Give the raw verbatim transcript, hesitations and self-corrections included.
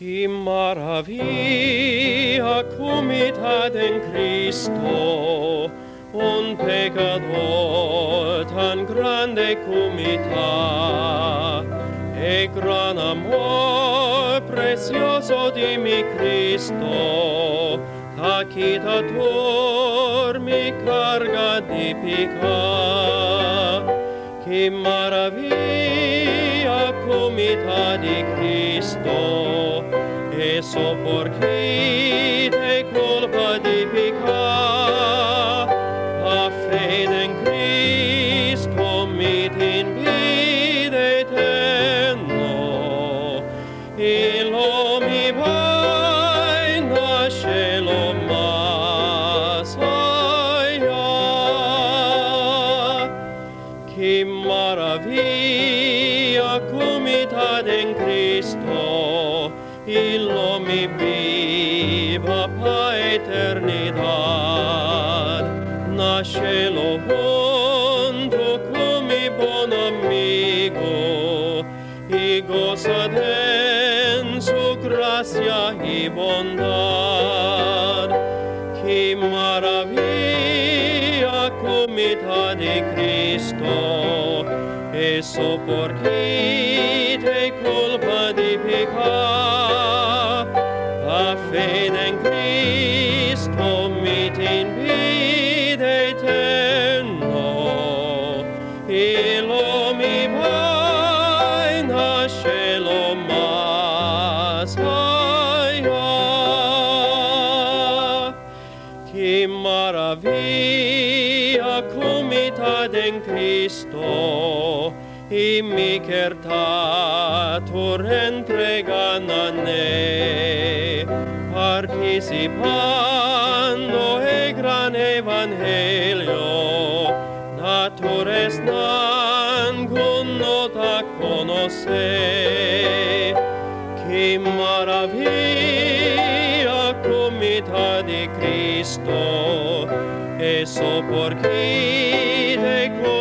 Y maravilla comitad en Cristo, un pecador tan grande comitad, e gran amor precioso di mi Cristo, ta quitator mi carga di pecado. Que maravilla comitad di Cristo, eso por quite culpa di pecado, a fede en Cristo mi tin vida eterno, y lo mi vai nascelo más allá. Que maravilla comitad en Cristo, y lo mi viva pa eternidad. Nascelo junto con mi buen amigo, y gozad en su gracia y bondad. Que maravilla comitad de Cristo, eso por quite culpa di pecado, a fede en Cristo mi tin vida eterno, y lo mi vai nascelo más allá. Que maravilla comitad en Cristo, y mi quertator entreganane, participando el gran evangelio, natures nangun ta conoce. Que maravilla comitad de Cristo, eso por quite